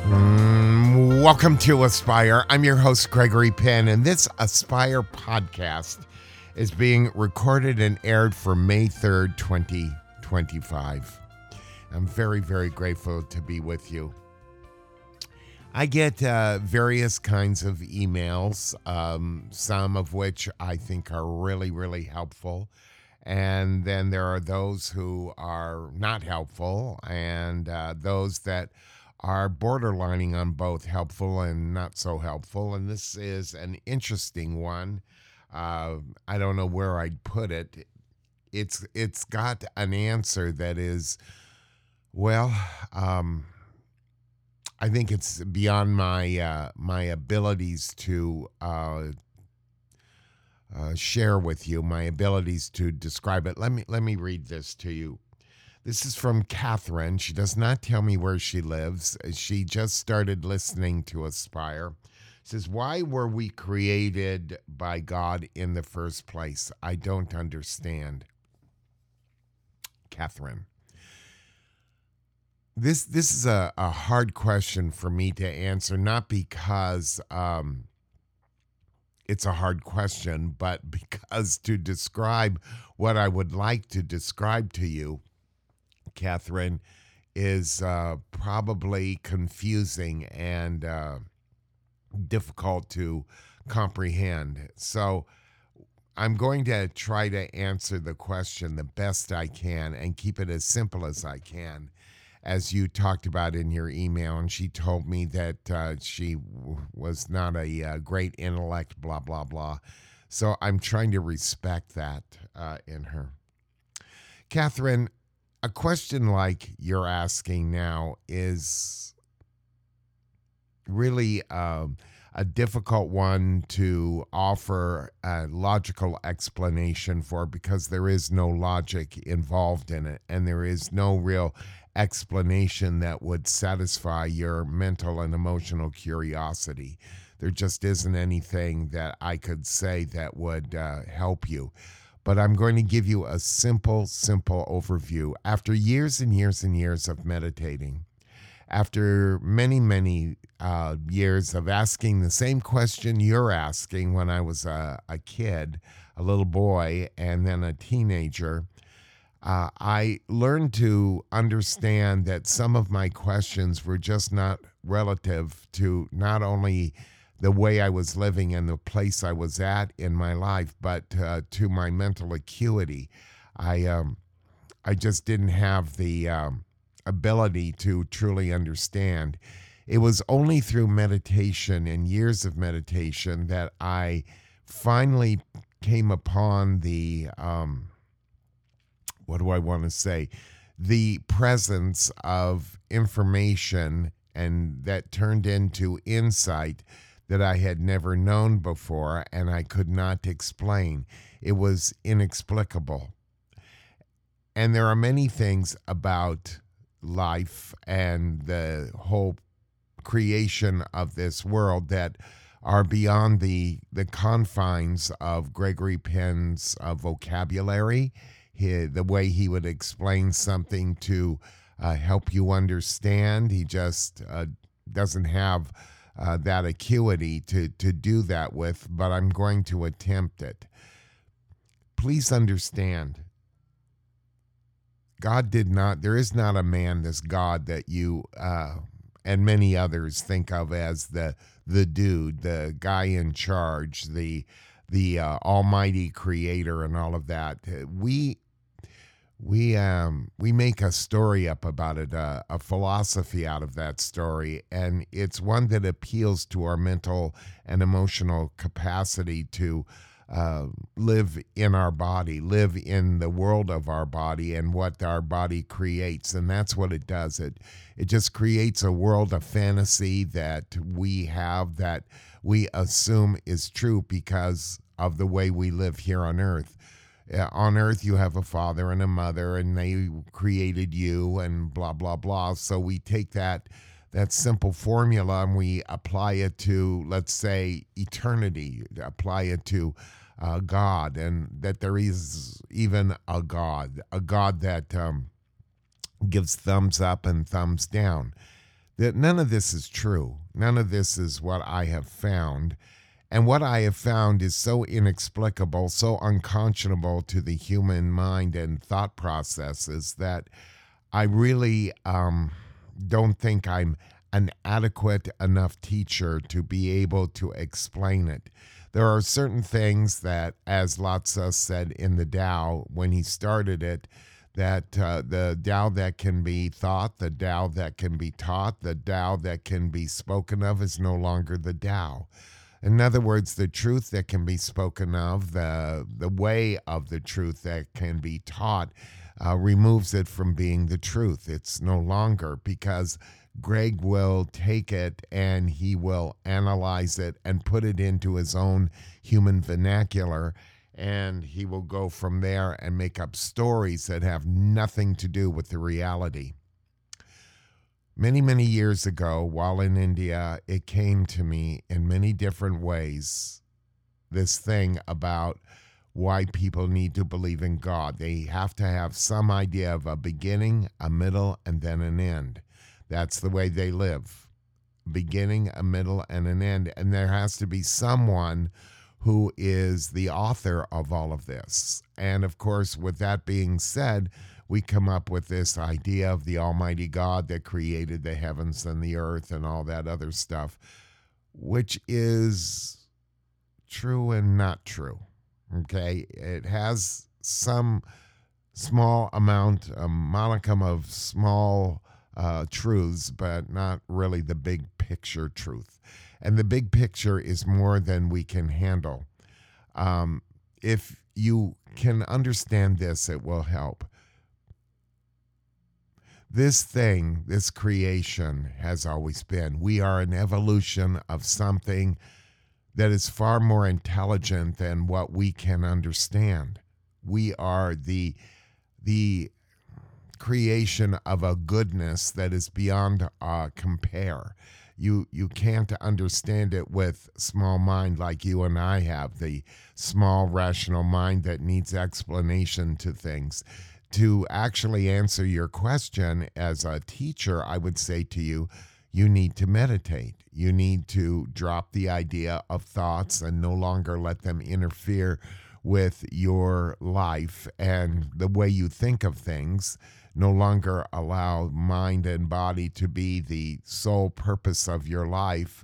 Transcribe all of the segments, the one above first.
Welcome to Aspire. I'm your host, Gregory Penn, and this Aspire podcast is being recorded and aired for May 3rd, 2025. I'm very, very grateful to be with you. I get various kinds of emails, some of which I think are really, really helpful. And then there are those who are not helpful, and those that are borderlining on both helpful and not so helpful. And this is an interesting one. I don't know where I'd put it. It's got an answer that is, well, I think it's beyond my abilities to share with you, my abilities to describe it. Let me read this to you. This is from Catherine. She does not tell me where she lives. She just started listening to Aspire. It says, why were we created by God in the first place? I don't understand. Catherine. This is a hard question for me to answer, not because it's a hard question, but because to describe what I would like to describe to you, Catherine, is probably confusing and difficult to comprehend. So I'm going to try to answer the question the best I can and keep it as simple as I can, as you talked about in your email. And she told me that she was not a great intellect, blah, blah, blah. So I'm trying to respect that in her. Catherine, a question like you're asking now is really a difficult one to offer a logical explanation for, because there is no logic involved in it, and there is no real explanation that would satisfy your mental and emotional curiosity. There just isn't anything that I could say that would help you. But I'm going to give you a simple overview. After years and years and years of meditating, after many years of asking the same question you're asking when I was a kid, a little boy, and then a teenager, I learned to understand that some of my questions were just not relative to not only the way I was living and the place I was at in my life, but to my mental acuity. I just didn't have the ability to truly understand. It was only through meditation and years of meditation that I finally came upon the what do I want to say? The presence of information, and that turned into insight that I had never known before and I could not explain. It was inexplicable. And there are many things about life and the whole creation of this world that are beyond the confines of Gregory Penn's vocabulary, the way he would explain something to help you understand. He just doesn't have that acuity to do that with, but I'm going to attempt it. Please understand, God did not, there is not a man, this God that you and many others think of as the dude, the guy in charge, the almighty creator and all of that. We make a story up about it, a philosophy out of that story, and it's one that appeals to our mental and emotional capacity to live in our body, live in the world of our body and what our body creates. And that's what it does. It just creates a world of fantasy that we have, that we assume is true because of the way we live here on earth. On earth, you have a father and a mother, and they created you, and blah, blah, blah. So we take that simple formula and we apply it to, let's say, eternity, apply it to God, and that there is even a God that gives thumbs up and thumbs down. that none of this is true. None of this is what I have found. And what I have found is so inexplicable, so unconscionable to the human mind and thought processes that I really don't think I'm an adequate enough teacher to be able to explain it. There are certain things that, as Lao-Tzu said in the Tao when he started it, that the Tao that can be thought, the Tao that can be taught, the Tao that can be spoken of is no longer the Tao. In other words, the truth that can be spoken of, the way of the truth that can be taught, removes it from being the truth. It's no longer, because Greg will take it and he will analyze it and put it into his own human vernacular, and he will go from there and make up stories that have nothing to do with the reality. Many, many years ago, while in India, it came to me in many different ways, this thing about why people need to believe in God. They have to have some idea of a beginning, a middle, and then an end. That's the way they live. Beginning, a middle, and an end. And there has to be someone who is the author of all of this. And of course, with that being said, we come up with this idea of the Almighty God that created the heavens and the earth and all that other stuff, which is true and not true. Okay? It has some small amount, a modicum of small truths, but not really the big picture truth. And the big picture is more than we can handle. If you can understand this, it will help. This thing, this creation, has always been. We are an evolution of something that is far more intelligent than what we can understand. We are the creation of a goodness that is beyond compare. You can't understand it with small mind like you and I have, the small rational mind that needs explanation to things. To actually answer your question as a teacher, I would say to you, you need to meditate. You need to drop the idea of thoughts and no longer let them interfere with your life and the way you think of things. No longer allow mind and body to be the sole purpose of your life.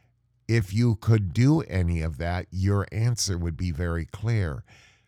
If you could do any of that, your answer would be very clear.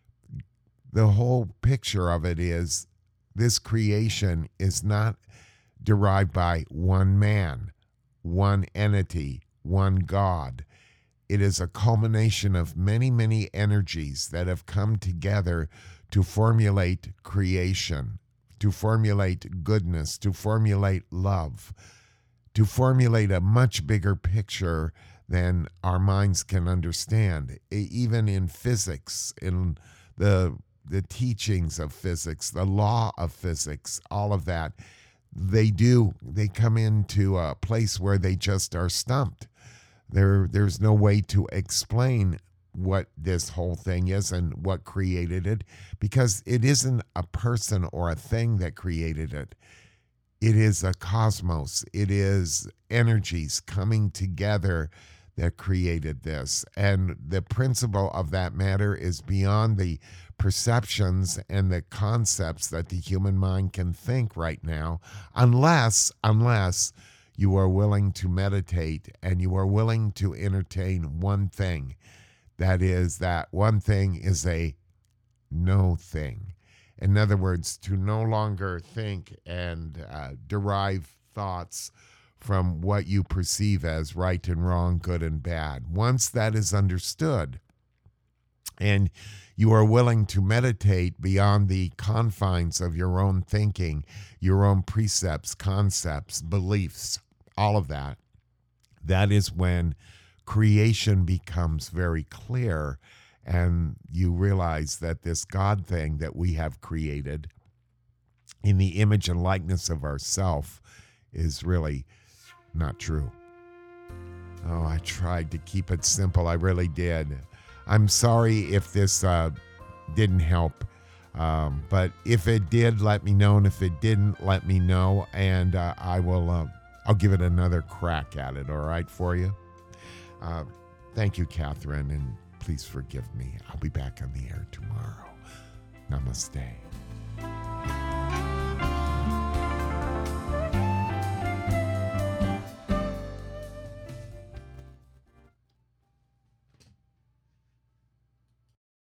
The whole picture of it is this creation is not derived by one man, one entity, one God. It is a culmination of many, many energies that have come together to formulate creation, to formulate goodness, to formulate love, to formulate a much bigger picture than our minds can understand. Even in physics, in the teachings of physics, the law of physics, all of that, they come into a place where they just are stumped. There's no way to explain what this whole thing is and what created it, because it isn't a person or a thing that created it. It is a cosmos. It is energies coming together that created this. And the principle of that matter is beyond the perceptions and the concepts that the human mind can think right now, unless you are willing to meditate and you are willing to entertain one thing. That is, that one thing is a no thing. In other words, to no longer think and derive thoughts from what you perceive as right and wrong, good and bad. Once that is understood, and you are willing to meditate beyond the confines of your own thinking, your own precepts, concepts, beliefs, all of that, that is when creation becomes very clear, and you realize that this God thing that we have created in the image and likeness of ourself is really not true. Oh, I tried to keep it simple. I really did. I'm sorry if this didn't help, but if it did, let me know, and if it didn't, let me know, and I will I'll give it another crack at it, all right, for you? Thank you, Catherine, and please forgive me. I'll be back on the air tomorrow. Namaste.